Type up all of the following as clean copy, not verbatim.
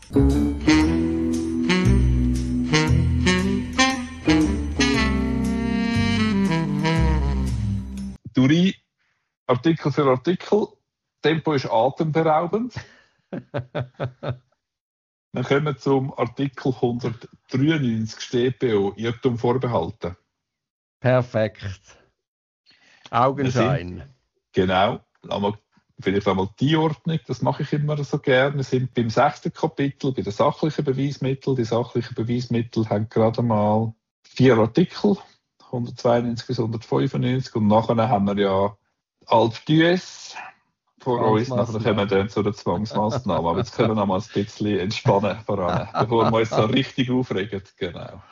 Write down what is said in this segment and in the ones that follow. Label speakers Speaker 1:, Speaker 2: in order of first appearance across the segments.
Speaker 1: Duri, Artikel für Artikel. Tempo ist atemberaubend. Wir kommen zum Artikel 193 StPO, Irrtum vorbehalten.
Speaker 2: Perfekt. Augenschein.
Speaker 1: Genau. Vielleicht einmal die Ordnung, das mache ich immer so gerne. Wir sind beim 6. Kapitel, bei den sachlichen Beweismitteln. Die sachlichen Beweismittel haben gerade mal 4 Artikel, 192 bis 195. Und nachher haben wir ja Alp d'Huez vor uns. Nachher kommen wir dann zu den Zwangsmaßnahmen. Aber jetzt können wir noch mal ein bisschen entspannen voran, bevor wir uns so richtig aufregen. Genau.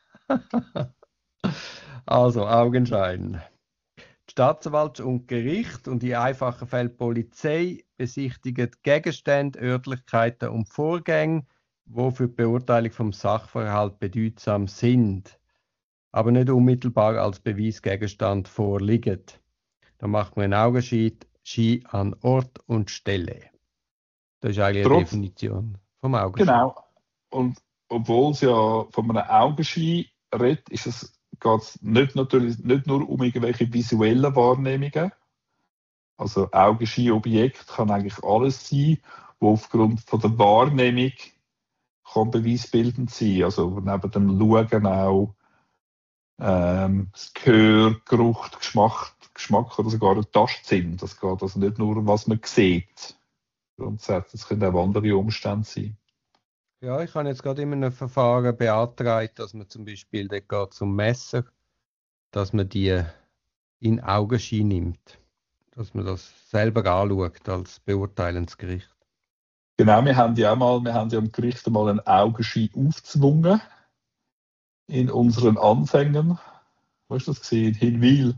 Speaker 2: Also, Augenschein. Die Staatsanwaltschaft und Gericht und in einfachen Fällen die Polizei besichtigen Gegenstände, Örtlichkeiten und Vorgänge, die für die Beurteilung vom Sachverhalt bedeutsam sind, aber nicht unmittelbar als Beweisgegenstand vorliegen. Da macht man einen Augenschein an Ort und Stelle. Das ist eigentlich eine Definition vom Augenschein.
Speaker 1: Genau. Und obwohl es ja von einem Augenschein redet, geht es nicht nur um irgendwelche visuellen Wahrnehmungen. Also Augenscheinobjekt kann eigentlich alles sein, wo aufgrund von der Wahrnehmung kann beweisbildend sein. Also neben dem Schauen auch das Gehör, Geruch, Geschmack oder sogar der Tastsinn. Das geht also nicht nur, was man sieht. Grundsätzlich, es können auch andere Umstände sein.
Speaker 2: Ja, ich habe jetzt gerade in einem Verfahren beantragt, dass man zum Beispiel, dort geht zum Messer, dass man die in Augenschein nimmt. Dass man das selber anschaut als beurteilendes Gericht.
Speaker 1: Genau, wir haben ja am Gericht einmal einen Augenschein aufgezwungen. In unseren Anfängen. Wo hast du das gesehen? In Hinwil.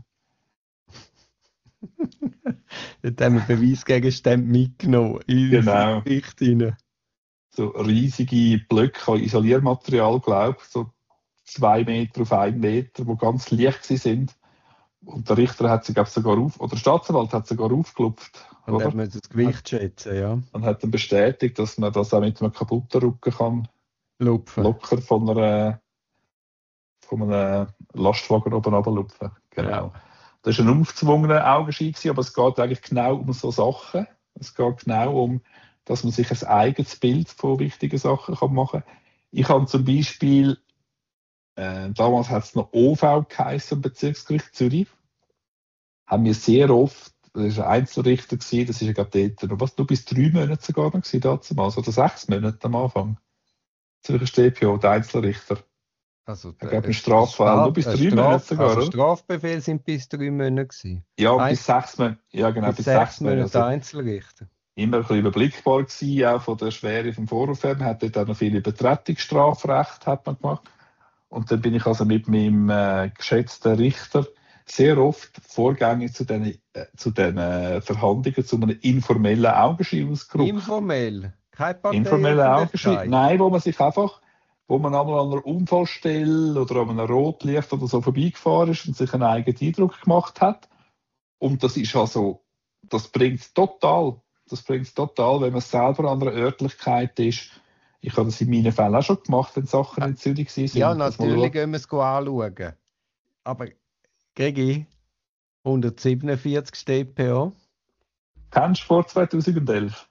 Speaker 2: Dort haben wir Beweisgegenstände mitgenommen. In das Gericht rein.
Speaker 1: So riesige Blöcke an Isoliermaterial, glaube ich, so 2 Meter auf 1 Meter, die ganz leicht sind. Und der Richter hat sie, glaube ich, oder der Staatsanwalt hat sogar aufgelupft.
Speaker 2: Und hat man das Gewicht schätzen, ja.
Speaker 1: Und hat dann bestätigt, dass man das auch mit einem kaputten Rücken kann
Speaker 2: lupfen.
Speaker 1: Locker von einem Lastwagen oben runterlupfen. Genau. Ja. Das war ein aufgezwungener Augenschein, aber es geht eigentlich genau um so Sachen. Es geht genau um, dass man sich ein eigenes Bild von wichtigen Sachen machen kann. Ich habe zum Beispiel, damals hat es noch OV geheißen, im Bezirksgericht Zürich, haben wir sehr oft, das war ein Einzelrichter, das ist ja gerade dort, was, du bist 3 Monate sogar noch gewesen, damals, oder 6 Monate am Anfang. Zürcher StPO, der Einzelrichter.
Speaker 2: Also
Speaker 1: da gab es Straffall. Du bist 3 Monate sogar,
Speaker 2: also Strafbefehl sind bis 3 Monate gewesen.
Speaker 1: Ja, bis 6 Monate. Ja, genau, bis 6 Monate.
Speaker 2: Also, Einzelrichter.
Speaker 1: Immer ein bisschen überblickbar gewesen, auch von der Schwere vom Vorwurf her. Man hat dort auch noch viel Übertretungsstrafrecht hat man gemacht. Und dann bin ich also mit meinem geschätzten Richter sehr oft vorgängig zu den Verhandlungen zu einem informellen Augenschein ausgerückt.
Speaker 2: Informell? Kein Partei?
Speaker 1: Informeller Augenschein? Nein, wo man einmal an einer Unfallstelle oder an einem Rotlicht oder so vorbeigefahren ist und sich einen eigenen Eindruck gemacht hat. Und das ist also, das bringt es total, wenn man selber an einer Örtlichkeit ist. Ich habe das in meinen Fällen auch schon gemacht, wenn Sachen in Zürich waren.
Speaker 2: Ja, natürlich gehen wir es anschauen. Aber Gregi, 147 StPO.
Speaker 1: Kennst du vor 2011?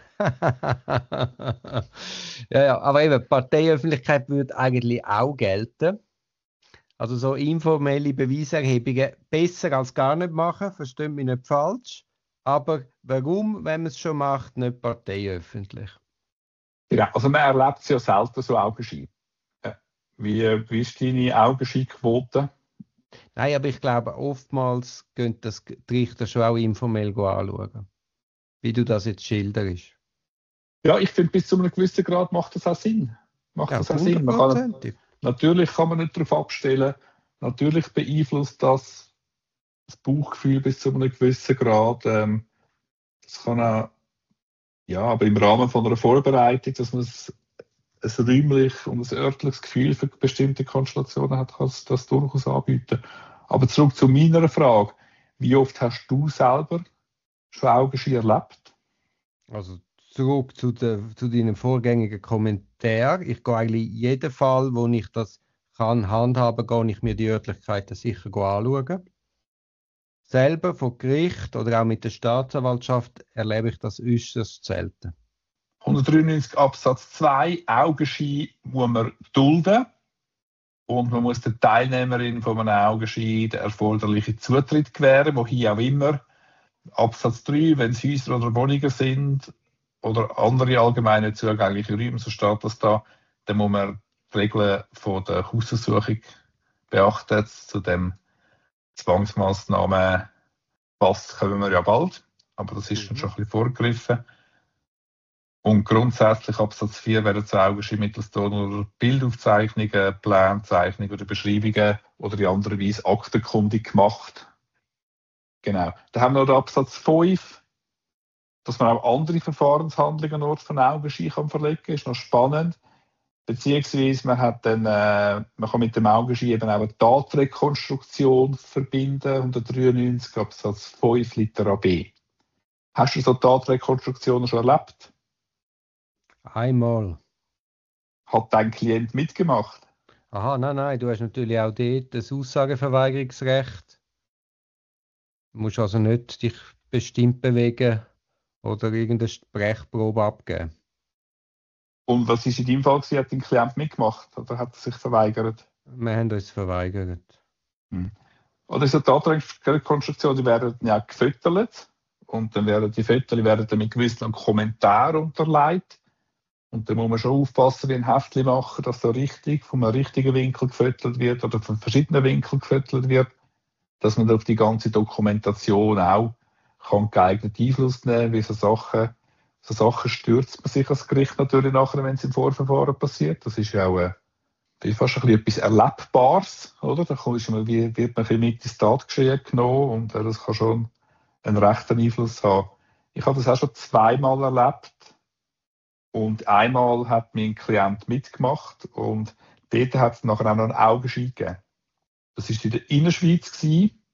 Speaker 2: ja, aber eben, Parteiöffentlichkeit würde eigentlich auch gelten. Also so informelle Beweiserhebungen besser als gar nicht machen, versteht mich nicht falsch. Aber warum, wenn man es schon macht, nicht parteiöffentlich?
Speaker 1: Ja, also man erlebt es ja selten so Augenschein. Wie ist deine Augenscheinquote?
Speaker 2: Nein, aber ich glaube, oftmals gehen das die Richter schon auch informell anschauen. Wie du das jetzt schilderst.
Speaker 1: Ja, ich finde, bis zu einem gewissen Grad macht das auch Sinn. Natürlich kann man nicht darauf abstellen. Natürlich beeinflusst das Bauchgefühl bis zu einem gewissen Grad. Das kann auch, ja, aber im Rahmen von einer Vorbereitung, dass man ein räumlich und ein örtliches Gefühl für bestimmte Konstellationen hat, kann das durchaus anbieten. Aber zurück zu meiner Frage. Wie oft hast du selber schon Augenschein erlebt?
Speaker 2: Also zurück zu deinem vorgängigen Kommentar. Ich gehe eigentlich jeden Fall, wo ich das kann handhaben, gehe ich mir die Örtlichkeiten sicher anschauen. Selber vor Gericht oder auch mit der Staatsanwaltschaft erlebe ich das äußerst selten.
Speaker 1: 193 Absatz 2, Augenschein muss man dulden und man muss der Teilnehmerin von einem Augenschein den erforderlichen Zutritt gewähren, wohin auch immer. Absatz 3, wenn es Häuser oder Wohnungen sind oder andere allgemeine zugängliche Räume, so steht das da, dann muss man die Regeln von der Hausdurchsuchung beachten. Zu dem Zwangsmaßnahmen Pass kommen wir ja bald, aber das ist dann schon ein bisschen vorgegriffen. Und grundsätzlich Absatz 4 werden zu Augenschein mittels Ton- oder Bildaufzeichnungen, Planzeichnungen oder Beschreibungen oder in anderer Weise aktenkundig gemacht. Genau. Dann haben wir noch den Absatz 5, dass man auch andere Verfahrenshandlungen an Ort von Augenschein verlegen kann. Ist noch spannend. Beziehungsweise man kann mit dem Augenschein eben auch eine Tatrekonstruktion verbinden, 193 Absatz 5 Litera B. Hast du so Tatrekonstruktionen schon erlebt?
Speaker 2: Einmal.
Speaker 1: Hat dein Klient mitgemacht?
Speaker 2: Aha, nein, du hast natürlich auch dort das Aussageverweigerungsrecht. Du musst also nicht dich bestimmt bewegen oder irgendeine Sprechprobe abgeben.
Speaker 1: Und was ist in deinem Fall gewesen? Hat dein Klient mitgemacht oder hat er sich verweigert?
Speaker 2: Wir haben uns verweigert.
Speaker 1: Oder so Tatrekonstruktionen, die werden ja gefüttert und dann werden die Fotos mit gewissen Kommentaren unterlegt. Und da muss man schon aufpassen, wie ein Heftchen machen, dass so richtig von einem richtigen Winkel gefüttert wird oder von verschiedenen Winkeln gefüttert wird, dass man auf die ganze Dokumentation auch kann geeignet Einfluss nehmen kann, wie so Sachen stürzt man sich als Gericht natürlich nachher, wenn es im Vorverfahren passiert. Das ist ja auch fast ein bisschen etwas Erlebbares, oder? Da wird man ein bisschen mit ins Tatgeschehen genommen und das kann schon einen rechten Einfluss haben. Ich habe das auch schon zweimal erlebt. Und einmal hat mein Klient mitgemacht und dort hat es nachher auch noch einen Augenschein gegeben. Das war in der Innerschweiz,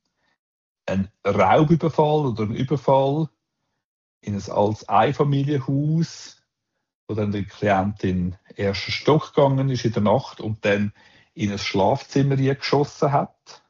Speaker 1: ein Raubüberfall oder ein Überfall in ein altes Einfamilienhaus, wo dann der Klient in den ersten Stock gegangen ist in der Nacht und dann in ein Schlafzimmer geschossen hat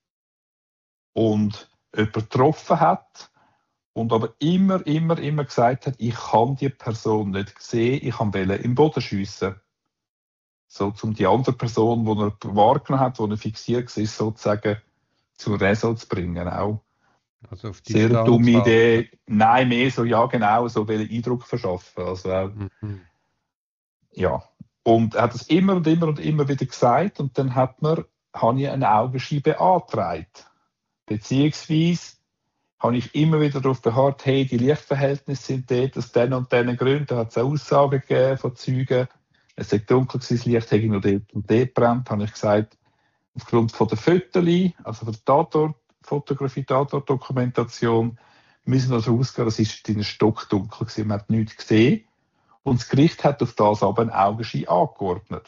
Speaker 1: und jemanden getroffen hat. Und aber immer gesagt hat, ich kann die Person nicht sehen, ich kann im Boden schiessen. So, um die andere Person, die er wahrgenommen hat, die er fixiert war, sozusagen zur Raison zu bringen. Auch.
Speaker 2: Also auf
Speaker 1: Sehr
Speaker 2: Distanz
Speaker 1: dumme
Speaker 2: halten.
Speaker 1: Idee. Nein, mehr so, ja genau, so will Eindruck verschaffen. Also auch, ja. Und er hat es immer wieder gesagt und dann habe ich einen Augenschein beantragt. Beziehungsweise habe ich immer wieder darauf beharrt, hey, die Lichtverhältnisse sind dort aus diesen und diesen Gründen. Da hat es Aussagen gegeben von Zeugen. Es sei dunkel gewesen, das Licht hätte nur dort und dort brennt. Habe ich gesagt, aufgrund von der Fotos, also von der Tatortfotografie, Tatortdokumentation, müssen wir davon ausgehen, das ist in einem Stock dunkel gewesen. Man hat nichts gesehen. Und das Gericht hat auf das aber einen Augenschein angeordnet.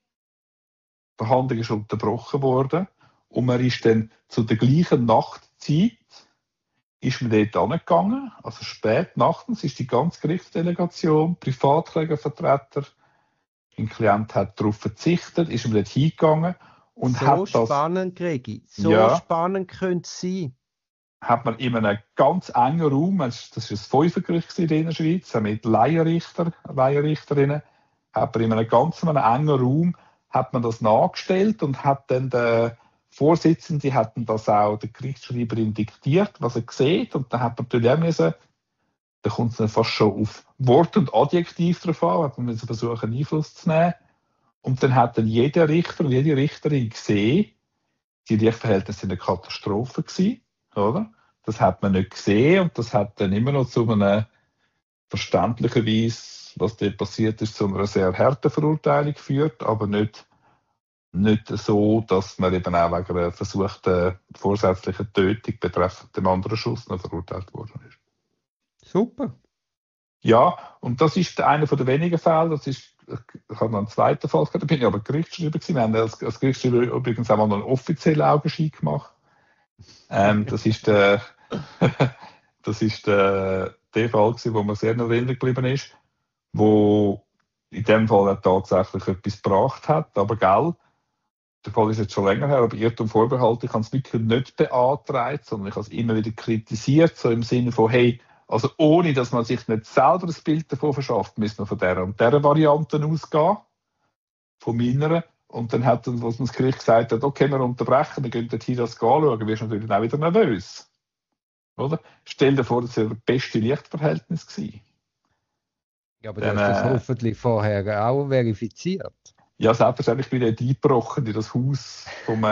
Speaker 1: Die Verhandlung ist unterbrochen worden und man ist dann zu der gleichen Nachtzeit ist man dort angegangen, also spät nachts ist die ganze Gerichtsdelegation, Privatklägervertreter, ein Klient hat darauf verzichtet, ist man dort hingegangen und
Speaker 2: so
Speaker 1: hat das...
Speaker 2: spannend, Gregi, so spannend könnte es sein.
Speaker 1: Hat man in einem ganz engen Raum, das war ein Fünfergericht in der Schweiz, mit Laienrichterinnen, hat man in einem ganz engen Raum hat man das nachgestellt und hat dann der Vorsitzende hatten das auch der Gerichtsschreiberin diktiert, was er sieht. Und dann hat man natürlich auch müssen, da kommt es dann fast schon auf Wort und Adjektiv drauf an, hat man müssen versuchen, Einfluss zu nehmen. Und dann hat dann jeder Richter und jede Richterin gesehen, die Lichtverhältnisse sind eine Katastrophe gewesen, oder? Das hat man nicht gesehen und das hat dann immer noch zu einer verständlicherweise, was dort passiert ist, zu einer sehr harten Verurteilung geführt, aber nicht so, dass man eben auch wegen einer versuchten vorsätzlichen Tötung betreffend dem anderen Schuss noch verurteilt worden ist.
Speaker 2: Super.
Speaker 1: Ja, und das ist einer der wenigen Fälle. Ich habe noch einen zweiten Fall gehabt, da bin ich aber Gerichtsschreiber gewesen. Wir haben als Gerichtsschreiber übrigens auch mal noch einen offiziellen Augenschein gemacht. Das ist der Fall gewesen, wo mir sehr in Erinnerung geblieben ist. wo in dem Fall tatsächlich etwas gebracht hat. Aber gell, der Fall ist jetzt schon länger her, aber Irrtum Vorbehalt, ich habe es wirklich nicht beantragt, sondern ich habe es immer wieder kritisiert, so im Sinne von, hey, also ohne, dass man sich nicht selber ein Bild davon verschafft, müssen wir von dieser und dieser Variante ausgehen, von meiner. Und dann hat dann, was das Gericht gesagt hat, okay, wir unterbrechen, wir gehen dort hier das anschauen, wirst du natürlich auch wieder nervös. Oder? Stell dir vor, das wäre das beste Lichtverhältnis gewesen.
Speaker 2: Ja, aber du hast das hoffentlich vorher auch verifiziert.
Speaker 1: Ja, selbstverständlich bin ich eingebrochen in das Haus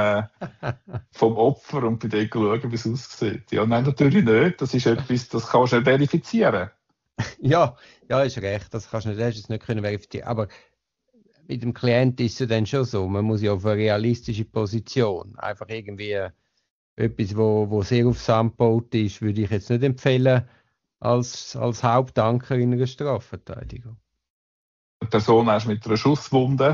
Speaker 1: vom Opfer und bin dort schauen, wie es aussieht. Ja, nein, natürlich nicht. Das ist etwas, das kannst du nicht verifizieren.
Speaker 2: Ja, ist recht. Das kannst du nicht, hast du es nicht können verifizieren. Aber mit dem Klient ist es dann schon so. Man muss ja auf eine realistische Position. Einfach irgendwie etwas, wo sehr auf Sand gebaut ist, würde ich jetzt nicht empfehlen als Hauptanker in einer Strafverteidigung.
Speaker 1: Die Person ist mit einer Schusswunde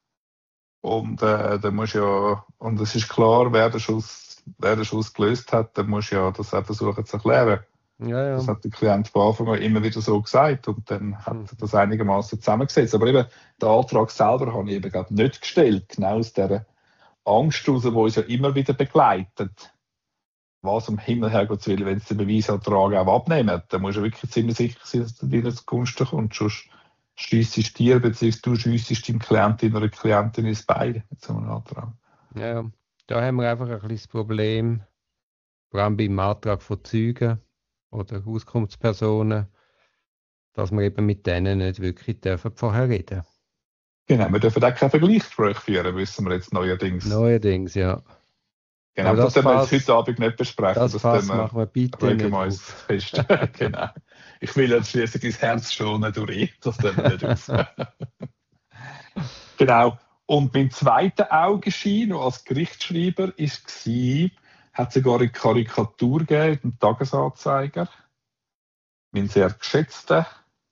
Speaker 1: und dann muss ja, und es ist klar, wer den Schuss gelöst hat, dann muss ja das auch versuchen zu erklären.
Speaker 2: Ja.
Speaker 1: Das hat der Klient von Anfang an immer wieder so gesagt und dann hat er das einigermaßen zusammengesetzt. Aber eben, den Antrag selber habe ich eben gerade nicht gestellt, genau aus dieser Angst heraus, die uns ja immer wieder begleitet. Was um Himmel hergott will, wenn sie den Beweisantrag auch abnehmen, dann musst du wirklich ziemlich sicher sein, dass du dir ins Gunsten kommst. Sonst schiessest dir, beziehungsweise du schiessest deinem Klientin oder Klientin ins Bein mit so einem Antrag.
Speaker 2: Ja, da haben wir einfach ein kleines Problem, vor allem beim Antrag von Zeugen oder Auskunftspersonen, dass wir eben mit denen nicht wirklich vorher reden dürfen.
Speaker 1: Genau, wir dürfen auch keine Vergleichsgespräche führen, wissen wir jetzt neuerdings.
Speaker 2: Neuerdings, ja.
Speaker 1: Genau, das werden wir jetzt heute Abend nicht besprechen.
Speaker 2: Das Fass machen wir bitte nicht auf.
Speaker 1: Fest. Genau. Ich will jetzt schließlich ins Herz schonen durch das tun wir nicht auf. Genau. Und mein zweiter Augenschein, noch als Gerichtsschreiber, war, hat sogar eine Karikatur gegeben, im Tagesanzeiger. Mein sehr geschätzter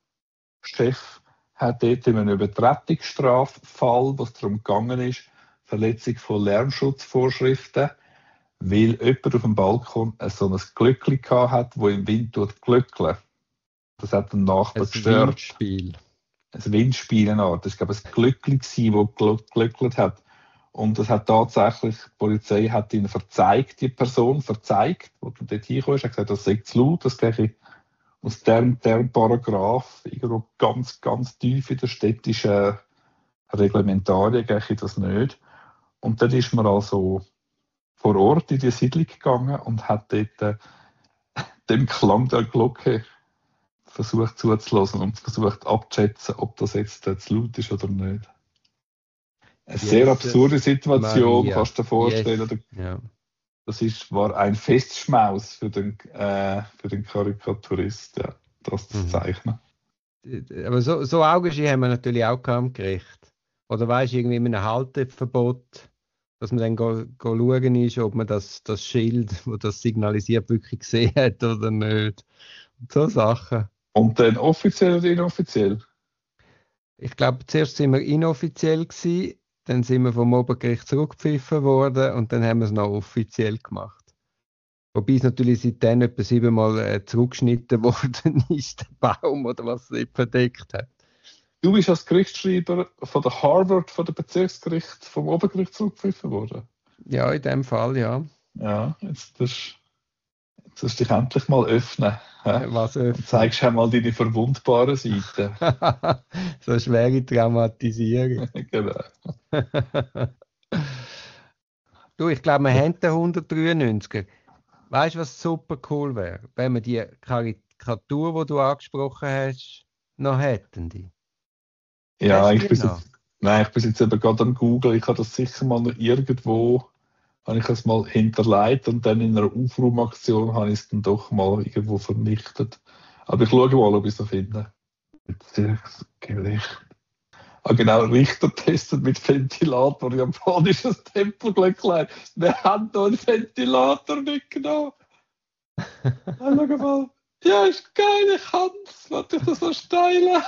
Speaker 1: Chef hat dort in einem Übertretungsstraffall, was darum gegangen ist, Verletzung von Lärmschutzvorschriften, weil jemand auf dem Balkon so ein Glöckchen hat, das im Wind glöckeln. Das hat den Nachbar gestört.
Speaker 2: Windspiel.
Speaker 1: Ein Windspiel, eine Art. Das war ein Glöckchen, das glöckelt hat. Und das hat tatsächlich, die Polizei hat ihn verzeigt, die Person verzeigt, die dann dort hingekommen ist, hat gesagt, das sei zu laut, das gehe aus dem Paragraph, irgendwo ganz, ganz tief in der städtischen Reglementarien, gehe ich das nicht. Und dann ist man also vor Ort in die Siedlung gegangen und hat dort dem Klang der Glocke versucht zuzulassen und versucht abzuschätzen, ob das jetzt zu laut ist oder nicht. Eine sehr absurde Situation, Maria. Kannst du dir vorstellen.
Speaker 2: Ja.
Speaker 1: Das war ein Festschmaus für den Karikaturist, ja, das zu zeichnen.
Speaker 2: Aber so Augenschein haben wir natürlich auch am Gericht. Oder weißt du, irgendwie mit einem Halteverbot, dass man dann schauen ist, ob man das Schild, das das signalisiert, wirklich gesehen hat oder nicht. Und so Sachen.
Speaker 1: Und dann offiziell oder inoffiziell?
Speaker 2: Ich glaube, zuerst sind wir inoffiziell gewesen, dann sind wir vom Obergericht zurückgepfiffen worden und dann haben wir es noch offiziell gemacht. Wobei es natürlich seitdem etwa 7-mal zurückgeschnitten worden ist, der Baum oder was es nicht verdeckt hat.
Speaker 1: Du bist als Gerichtsschreiber von der Harvard, von der Bezirksgericht, vom Obergericht zurückgepfiffen worden?
Speaker 2: Ja, in dem Fall, ja.
Speaker 1: Ja, jetzt darfst du dich endlich mal öffnen.
Speaker 2: Was öffnen?
Speaker 1: Und zeigst einmal deine verwundbaren Seiten.
Speaker 2: So schwere Traumatisierung.
Speaker 1: Genau.
Speaker 2: Du, ich glaube, wir haben den 193er. Weißt du, was super cool wäre? Wenn wir die Karikatur, die du angesprochen hast, noch hätten. Die.
Speaker 1: Ja, ich bin jetzt eben gerade am Google. Ich habe das sicher mal noch irgendwo, habe ich es mal hinterlegt und dann in einer Aufräumaktion habe ich es dann doch mal irgendwo vernichtet. Aber ich schaue mal, ob ich es noch finde. Bezirksgericht. Ah, genau, Richter testet mit Ventilator japanisches Tempelglöcklein. Wir haben noch einen Ventilator mitgenommen. Schau mal. Ja, ist geil, ich kann's. Warte, ich das so steilen.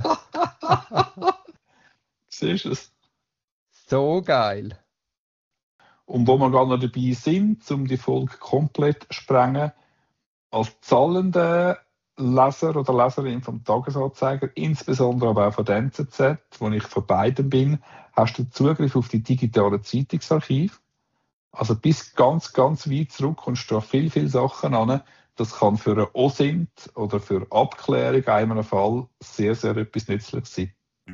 Speaker 1: Siehst du es?
Speaker 2: So geil.
Speaker 1: Und wo wir gerade noch dabei sind, um die Folge komplett zu sprengen, als zahlender Leser oder Leserin vom Tagesanzeiger, insbesondere aber auch von der NZZ, wo ich von beiden bin, hast du Zugriff auf die digitalen Zeitungsarchive. Also bis ganz, ganz weit zurück kommst du da viele Sachen an. Das kann für einen OSINT oder für Abklärung in einem Fall sehr, sehr etwas nützlich sein.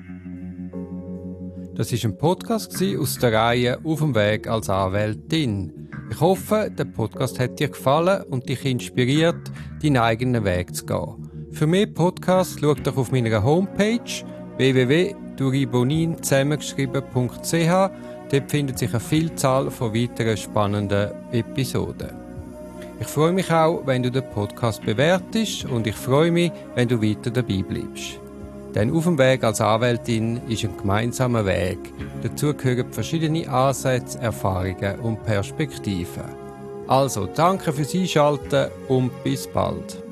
Speaker 2: Das war ein Podcast aus der Reihe «Auf dem Weg als Anwältin». Ich hoffe, der Podcast hat dir gefallen und dich inspiriert, deinen eigenen Weg zu gehen. Für mehr Podcasts schau doch auf meiner Homepage www.duribonin zusammengeschrieben.ch. Dort findet sich eine Vielzahl von weiteren spannenden Episoden. Ich freue mich auch, wenn du den Podcast bewertest und ich freue mich, wenn du weiter dabei bleibst. Denn auf dem Weg als Anwältin ist ein gemeinsamer Weg. Dazu gehören verschiedene Ansätze, Erfahrungen und Perspektiven. Also, danke fürs Einschalten und bis bald.